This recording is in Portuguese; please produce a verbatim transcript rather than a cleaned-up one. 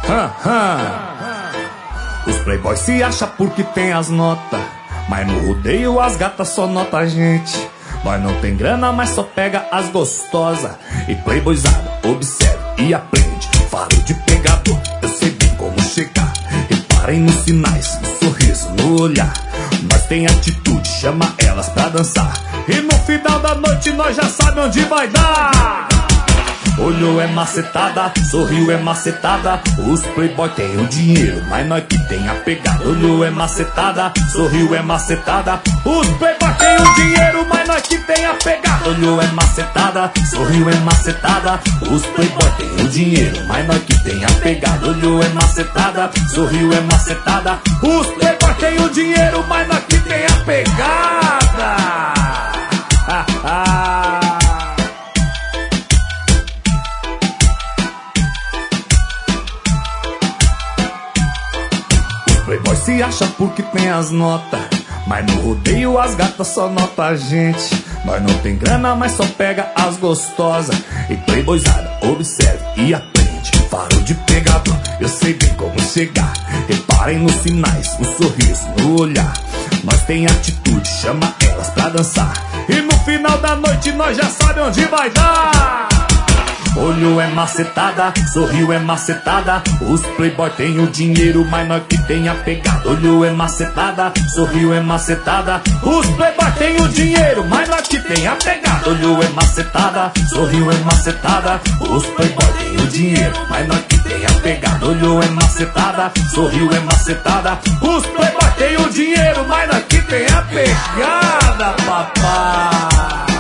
hã, hã. Os playboys se acham porque tem as notas, mas no rodeio as gatas só notam a gente. Nós não tem grana, mas só pega as gostosas. E playboyzada, observa e aprende. Faro de pegador, eu sei bem como chegar. Reparem nos sinais, no sorriso, no olhar. Nós tem atitude, chama elas pra dançar. E no final da noite nós já sabe onde vai dar. Olhou é macetada, sorriu é macetada. Os playboy tem o dinheiro, mas nós que tem a pegada. Olhou é macetada, sorriu é macetada. Os playboy tem o dinheiro, mas nós que tem a pegada. Olhou é macetada, sorriu é macetada. Os playboy tem o dinheiro, mas nós que tem a pegada. Olhou é macetada, sorriu é macetada. Os playboy tem o dinheiro, mas nós que tem a pegada. Ha, ha. Playboy se acha porque tem as notas, mas no rodeio as gatas só notam a gente. Nós não tem grana, mas só pega as gostosas. E playboyzada, observe e aprende. Faro de pegador, eu sei bem como chegar. Reparem nos sinais, no sorriso, no olhar. Nós tem atitude, chama elas pra dançar. E no final da noite nós já sabe onde vai dar. Olhou é macetada, sorriu é macetada. Os playboy tem o dinheiro, mas nós que tem a pegada. Olhou é macetada, sorriu é macetada. Os playboy tem o dinheiro, mas nós que tem a pegada. Olhou é macetada, sorriu é macetada. Os playboy tem o dinheiro, mas nós que tem a pegada. Olhou é macetada, sorriu é macetada. Os playboy tem o dinheiro, mas nós que tem a pegada, papai.